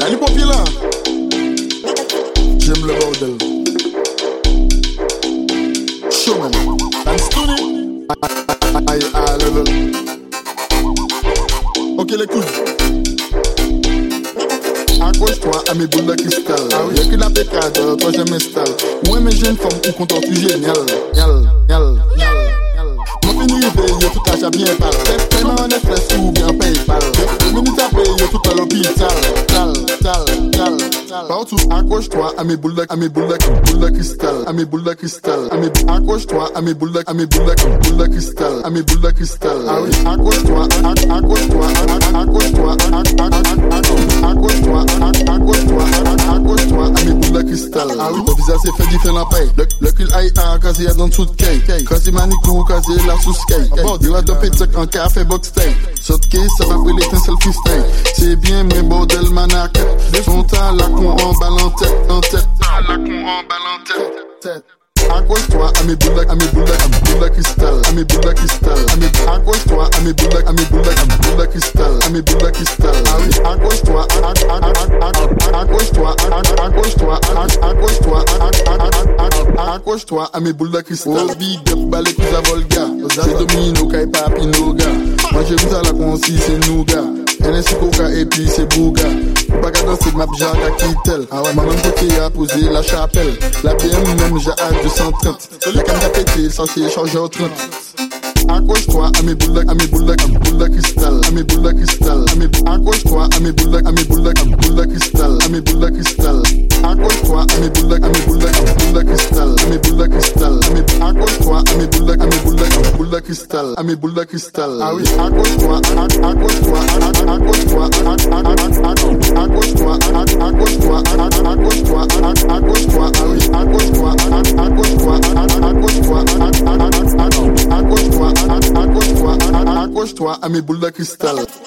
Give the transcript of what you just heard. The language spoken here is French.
Elle est populaire. J'aime le bordel. Showman. Dance to me. Aïe, level. Ok les couilles. Accroche-toi à mes boules de cristal. Y'a que la pécade, toi je m'installe. Ouais mes jeunes femmes ou content tu génial. Yal. Mon fini paye tout l'achat bien pal. Paiement en espèces ou bien PayPal. Minute à payer tout à l'hôpital. Tal. Partout, accroche-toi à mes boules de cristal. À mes boules de cristal. Accroche-toi à mes boules de cristal. À mes boules de cristal. Ah oui, accroche-toi à mes boules de cristal. Ah oui, ton visage c'est fait différent paye. Le cul aïe quand il y a dans tout de cake. Quand il manicou, quand il la sous cake. Il va te péter en café box steak. Saute case, ça va brûler l'étincelle freestyle. C'est bien, mais bordel manaquette. Son temps, la con en balle en tête. Accroche-toi à mes boules de cristal. À mes boules de cristal. Accroche-toi à mes boules de cristal. À mes boules de cristal. Ah oui, accroche-toi à mes boules de cristal. Oh, big up, balai plus à Volga. C'est Domino, Kai Papi, Noga. Moi j'ai vu ça la concis, c'est Nouga. NSI Coca et puis c'est Bouga. Pas qu'à danser de ma bjaka à Kittel. Ah ouais, ma même côté a posé la chapelle. La BM même j'ai hâte de 130. La canne a pété, ça c'est chargé au 30. Accroche-toi à mes boules de cristal. À mes boules de cristal. Accroche-toi à mes boules de cristal. À mes boules de cristal. Accroche-toi à mes boules de cristal. À mes boules de cristal. Accroche-toi à mes boules de cristal. À mes boules de cristal. Ah oui, accroche-toi à mes boules de cristal.